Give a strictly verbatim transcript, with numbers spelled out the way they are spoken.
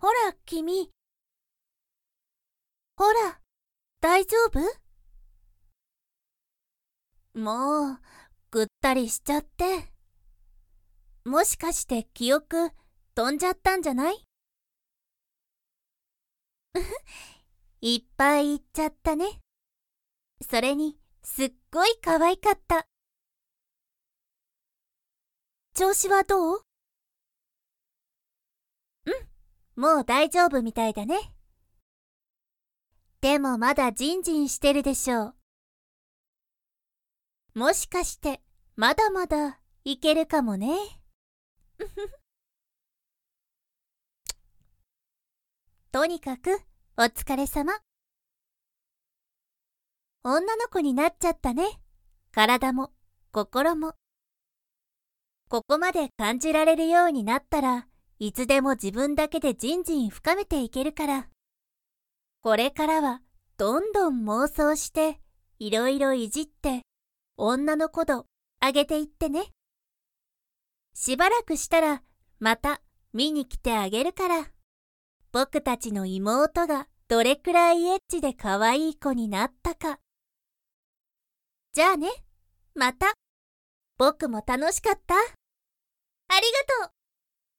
ほら、君。ほら、大丈夫？もう、ぐったりしちゃって。もしかして記憶飛んじゃったんじゃない？いっぱい言っちゃったね。それに、すっごい可愛かった。調子はどう？うん、もう大丈夫みたいだね。でもまだジンジンしてるでしょう。もしかして、まだまだいけるかもね。とにかく、お疲れ様。女の子になっちゃったね。体も、心も。ここまで感じられるようになったら、いつでも自分だけでジンジン深めていけるから。これからは、どんどん妄想して、いろいろいじって、女の子度上げていってね。しばらくしたら、また見に来てあげるから。僕たちの妹がどれくらいエッチで可愛い子になったか。じゃあね、また。僕も楽しかった。ありがとう。